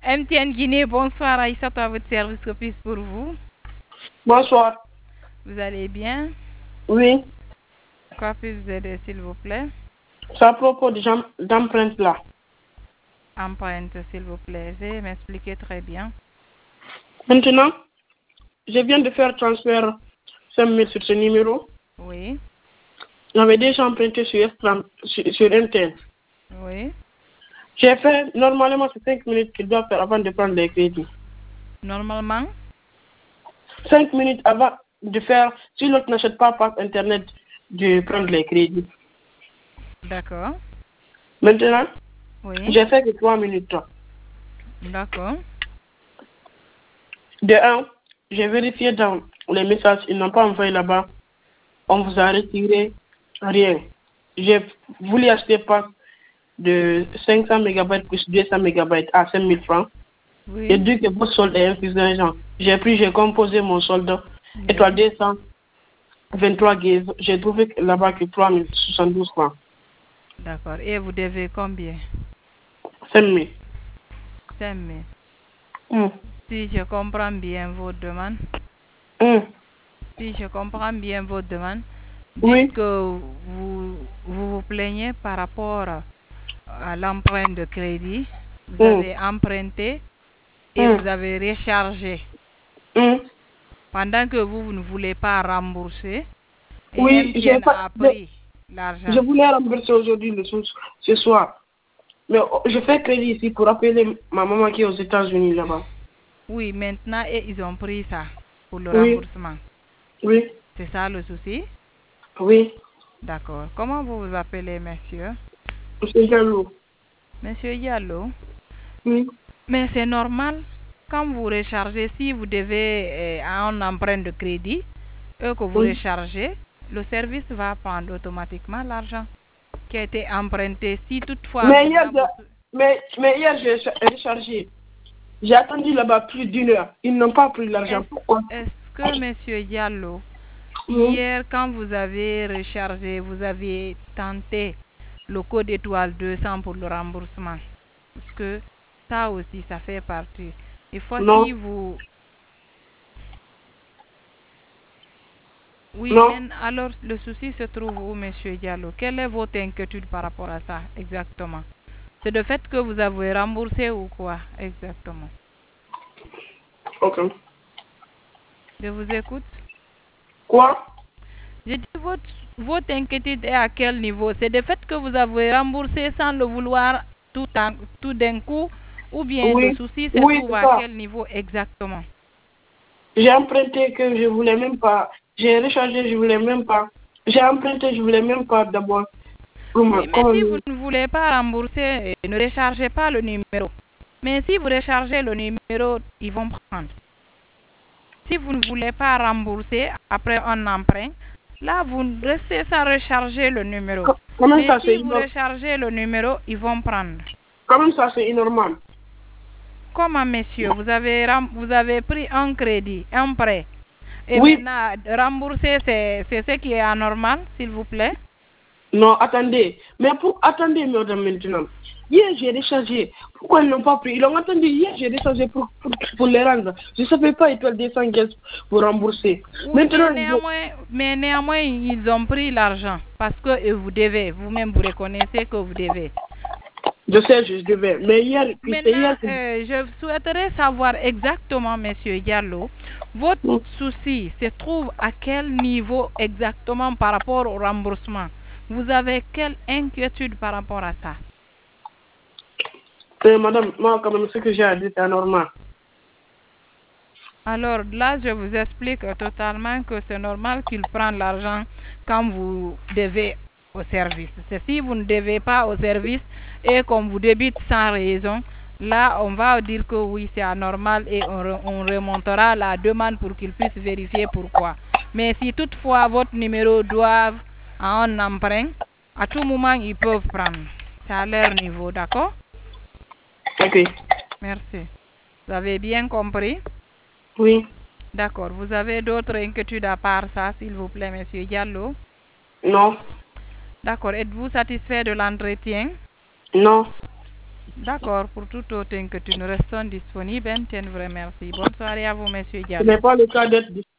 MTN Guinée, bonsoir Aïssatou à votre service, que puis pour vous? Bonsoir. Vous allez bien? Oui. Quoi puis vous aider s'il vous plaît? C'est à propos d'empreinte là. Empreinte s'il vous plaît. Veuillez m'expliquer très bien. Maintenant, je viens de faire transfert 5 000 sur ce numéro. Oui. J'avais déjà emprunté sur MTN. Oui. J'ai fait, normalement, c'est 5 minutes qu'il doit faire avant de prendre les crédits. Normalement? 5 minutes avant de faire, si l'autre n'achète pas par Internet, de prendre les crédits. D'accord. Maintenant, Oui. j'ai fait que 3 minutes. D'accord. De 1, j'ai vérifié dans les messages, ils n'ont pas envoyé là-bas. On vous a retiré rien. J'ai voulu acheter pas de 500 MB plus 200 MB à 5 000 francs. Oui. J'ai dit que votre solde est insuffisant. J'ai composé mon solde. Étoile 223 guises. J'ai trouvé là-bas que 3 072 francs. D'accord. Et vous devez combien? 5 000. 5 000. Si je comprends bien vos demandes. Si je comprends bien vos demandes, dites que vous plaignez par rapport à l'empreinte de crédit. Vous avez emprunté et vous avez rechargé. Pendant que vous ne voulez pas rembourser, et MTN a pris l'argent. Je voulais rembourser aujourd'hui, ce soir. Mais je fais crédit ici pour appeler ma maman qui est aux États-Unis là-bas. Oui, maintenant ils ont pris ça pour le remboursement. Oui. C'est ça le souci? Oui. D'accord. Comment vous vous appelez, monsieur? Monsieur Diallo. Monsieur Diallo? Oui. Mais c'est normal. Quand vous rechargez, si vous devez un emprunt de crédit et que vous rechargez, le service va prendre automatiquement l'argent qui a été emprunté. Si toutefois... Mais hier, j'ai rechargé. J'ai attendu là-bas plus d'1 heure. Ils n'ont pas pris l'argent. Pourquoi? Est-ce que, monsieur Diallo, hier, quand vous avez rechargé, vous avez tenté le code étoile 200 pour le remboursement? Parce que ça aussi, ça fait partie. Il faut si vous... Oui, mais alors le souci se trouve où, monsieur Diallo? Quelle est votre inquiétude par rapport à ça, exactement? C'est le fait que vous avez remboursé ou quoi, exactement? Ok. Je vous écoute. Quoi? J'ai dit votre inquiétude est à quel niveau? C'est le fait que vous avez remboursé sans le vouloir tout d'un coup, ou bien le souci se trouve à quel niveau exactement? J'ai emprunté que je voulais même pas. J'ai rechargé, je voulais même pas. J'ai emprunté, je voulais même pas d'abord. Oui, mais si vous ne voulez pas rembourser, ne rechargez pas le numéro. Mais si vous rechargez le numéro, ils vont prendre. Si vous ne voulez pas rembourser après un emprunt, là, vous restez sans recharger le numéro. Mais si vous rechargez le numéro, ils vont prendre. Comment ça, c'est normal? Comment, monsieur? Vous avez pris un crédit, un prêt. Et maintenant, rembourser, c'est ce qui est anormal, s'il vous plaît? Non, attendez. Mais attendez, madame, maintenant. Hier, j'ai rechargé. Pourquoi ils n'ont pas pris? Ils ont attendu. Hier, j'ai rechargé pour les rendre. Je ne savais pas, ils peuvent descendre pour rembourser. Oui, maintenant, mais néanmoins, ils ont pris l'argent. Parce que vous devez. Vous-même, vous reconnaissez que vous devez. Je sais, je devais. Mais hier, maintenant, je souhaiterais savoir exactement, monsieur Diallo, votre souci se trouve à quel niveau exactement par rapport au remboursement? Vous avez quelle inquiétude par rapport à ça? Madame, moi, quand même, ce que j'ai à dire, c'est anormal. Alors là, je vous explique totalement que c'est normal qu'il prenne l'argent quand vous devez au service. C'est si vous ne devez pas au service et qu'on vous débite sans raison, là, on va dire que oui, c'est anormal et on remontera la demande pour qu'il puisse vérifier pourquoi. Mais si toutefois votre numéro doit à un emprunt, à tout moment, ils peuvent prendre. C'est à leur niveau, d'accord? Ok. Merci. Vous avez bien compris? Oui. D'accord. Vous avez d'autres inquiétudes à part ça, s'il vous plaît, monsieur Diallo? Non. D'accord. Êtes-vous satisfait de l'entretien? Non. D'accord, pour toute autre inquiétude, nous restons disponibles. Tiens, vrai merci. Bonne soirée à vous, monsieur Ce Diallo. n'est pas le cas d'être